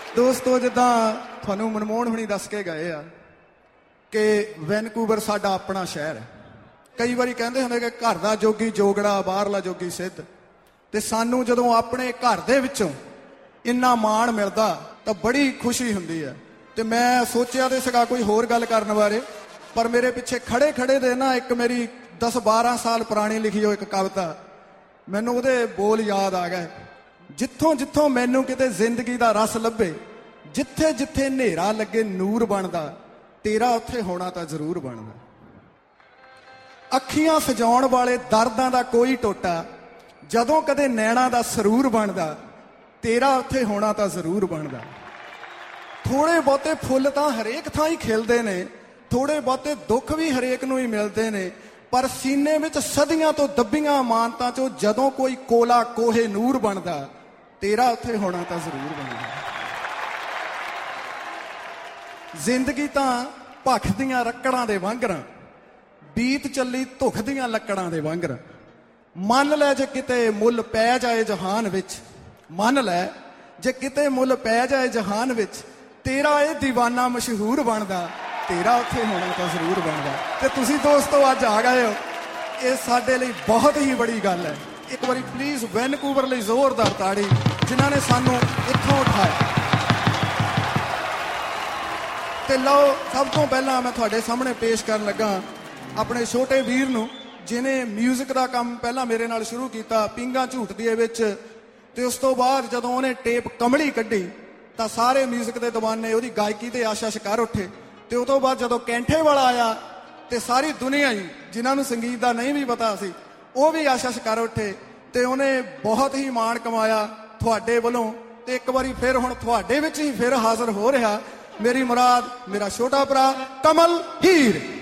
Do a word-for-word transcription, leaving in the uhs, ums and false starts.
ਦੋਸਤੋ ਜਿੱਦਾਂ ਤੁਹਾਨੂੰ ਮਨਮੋਹਨ ਹੁਣੀ ਦੱਸ ਕੇ ਗਏ ਆ ਕਿ ਵੈਨਕੂਵਰ ਸਾਡਾ ਆਪਣਾ ਸ਼ਹਿਰ ਹੈ। ਕਈ ਵਾਰੀ ਕਹਿੰਦੇ ਹੁੰਦੇ ਕਿ ਘਰ ਦਾ ਜੋਗੀ ਜੋਗੜਾ ਬਾਹਰਲਾ ਜੋਗੀ ਸਿੱਧ, ਤੇ ਸਾਨੂੰ ਜਦੋਂ ਆਪਣੇ ਘਰ ਦੇ ਵਿੱਚੋਂ ਇੰਨਾ ਮਾਣ ਮਿਲਦਾ ਤਾਂ ਬੜੀ ਖੁਸ਼ੀ ਹੁੰਦੀ ਹੈ। ਤੇ ਮੈਂ ਸੋਚਿਆ ਤੇ ਸੀਗਾ ਕੋਈ ਹੋਰ ਗੱਲ ਕਰਨ ਬਾਰੇ, ਪਰ ਮੇਰੇ ਪਿੱਛੇ ਖੜੇ ਖੜੇ ਦੇ ਨਾ ਇੱਕ ਮੇਰੀ ਦਸ ਬਾਰਾਂ ਸਾਲ ਪੁਰਾਣੀ ਲਿਖੀ ਹੋਈ ਇੱਕ ਕਵਿਤਾ, ਮੈਨੂੰ ਉਹਦੇ ਬੋਲ ਯਾਦ ਆ ਗਏ। ਜਿੱਥੋਂ ਜਿੱਥੋਂ ਮੈਨੂੰ ਕਿਤੇ ਜ਼ਿੰਦਗੀ ਦਾ ਰਸ ਲੱਭੇ, ਜਿੱਥੇ ਜਿੱਥੇ ਹਨੇਰਾ ਲੱਗੇ ਨੂਰ ਬਣਦਾ, ਤੇਰਾ ਉੱਥੇ ਹੋਣਾ ਤਾਂ ਜ਼ਰੂਰ ਬਣਦਾ। ਅੱਖੀਆਂ ਸਜਾਉਣ ਵਾਲੇ ਦਰਦਾਂ ਦਾ ਕੋਈ ਟੋਟਾ, ਜਦੋਂ ਕਦੇ ਨੈਣਾ ਦਾ ਸਰੂਰ ਬਣਦਾ, ਤੇਰਾ ਉੱਥੇ ਹੋਣਾ ਤਾਂ ਜ਼ਰੂਰ ਬਣਦਾ। ਥੋੜੇ ਬਹੁਤੇ ਫੁੱਲ ਤਾਂ ਹਰੇਕ ਥਾਂ ਹੀ ਖਿਲਦੇ ਨੇ, ਥੋੜੇ ਬਹੁਤੇ ਦੁੱਖ ਵੀ ਹਰੇਕ ਨੂੰ ਹੀ ਮਿਲਦੇ ਨੇ, ਪਰ ਸੀਨੇ ਵਿੱਚ ਸਦੀਆਂ ਤੋਂ ਦੱਬੀਆਂ ਅਮਾਨਤਾਂ ਚੋਂ ਜਦੋਂ ਕੋਈ ਕੋਲਾ ਕੋਹੇ ਨੂਰ ਬਣਦਾ, ਤੇਰਾ ਉੱਥੇ ਹੋਣਾ ਤਾਂ ਜ਼ਰੂਰ ਬਣਦਾ। ਜ਼ਿੰਦਗੀ ਤਾਂ ਭੱਖ ਦੀਆਂ ਰੱਕੜਾਂ ਦੇ ਵਾਂਗਰਾਂ, ਬੀਤ ਚੱਲੀ ਧੁੱਖ ਦੀਆਂ ਲੱਕੜਾਂ ਦੇ ਵਾਂਗਰਾਂ। ਮੰਨ ਲੈ ਜੇ ਕਿਤੇ ਮੁੱਲ ਪੈ ਜਾਏ ਜਹਾਨ ਵਿੱਚ, ਮੰਨ ਲੈ ਜੇ ਕਿਤੇ ਮੁੱਲ ਪੈ ਜਾਏ ਜਹਾਨ ਵਿੱਚ, ਤੇਰਾ ਇਹ ਦੀਵਾਨਾ ਮਸ਼ਹੂਰ ਬਣਦਾ, ਤੇਰਾ ਉੱਥੇ ਹੋਣਾ ਤਾਂ ਜ਼ਰੂਰ ਬਣਦਾ। ਤੇ ਤੁਸੀਂ ਦੋਸਤੋ ਅੱਜ ਆ ਗਏ ਹੋ, ਇਹ ਸਾਡੇ ਲਈ ਬਹੁਤ ਹੀ ਬੜੀ ਗੱਲ ਹੈ। ਇੱਕ ਵਾਰੀ ਪਲੀਜ਼ ਵੈਨਕੂਵਰ ਲਈ ਜ਼ੋਰਦਾਰ ਤਾੜੀ, ਜਿਨ੍ਹਾਂ ਨੇ ਸਾਨੂੰ ਇੱਥੋਂ ਉਠਾਇਆ। ਤੇ ਲਓ, ਸਭ ਤੋਂ ਪਹਿਲਾਂ ਮੈਂ ਤੁਹਾਡੇ ਸਾਹਮਣੇ ਪੇਸ਼ ਕਰਨ ਲੱਗਾ ਆਪਣੇ ਛੋਟੇ ਵੀਰ ਨੂੰ, ਜਿਹਨੇ ਮਿਊਜ਼ਿਕ ਦਾ ਕੰਮ ਪਹਿਲਾਂ ਮੇਰੇ ਨਾਲ ਸ਼ੁਰੂ ਕੀਤਾ ਪਿੰਗਾ ਝੂਟ ਦੀਏ ਵਿੱਚ, ਤੇ ਉਸ ਤੋਂ ਬਾਅਦ ਜਦੋਂ ਉਹਨੇ ਟੇਪ ਕਮਲੀ ਕੱਢੀ ਤਾਂ ਸਾਰੇ ਮਿਊਜ਼ਿਕ ਦੇ ਦੀਵਾਨੇ ਉਹਦੀ ਗਾਇਕੀ ਤੇ ਆਸ਼ਾ ਸ਼ਿਕਾਰ ਉੱਠੇ। ਤੇ ਉਹ ਤੋਂ ਬਾਅਦ ਜਦੋਂ ਕੈਂਠੇ ਵਾਲਾ ਆਇਆ ਤੇ ਸਾਰੀ ਦੁਨੀਆ ਹੀ, ਜਿਨ੍ਹਾਂ ਨੂੰ ਸੰਗੀਤ ਦਾ ਨਹੀਂ ਵੀ ਪਤਾ ਸੀ, ਉਹ ਵੀ ਆਸ਼ਾ ਸ਼ਿਕਾਰ ਉੱਠੇ। ਤੇ ਉਹਨੇ ਬਹੁਤ ਹੀ ਮਾਣ ਕਮਾਇਆ ਤੁਹਾਡੇ ਵੱਲੋਂ। ਤੇ ਇੱਕ ਵਾਰੀ ਫਿਰ ਹੁਣ ਤੁਹਾਡੇ ਵਿੱਚ ਹੀ ਫਿਰ ਹਾਜ਼ਰ ਹੋ ਰਿਹਾ ਮੇਰੀ ਮੁਰਾਦ, ਮੇਰਾ ਛੋਟਾ ਭਰਾ ਕਮਲ ਹੀਰ।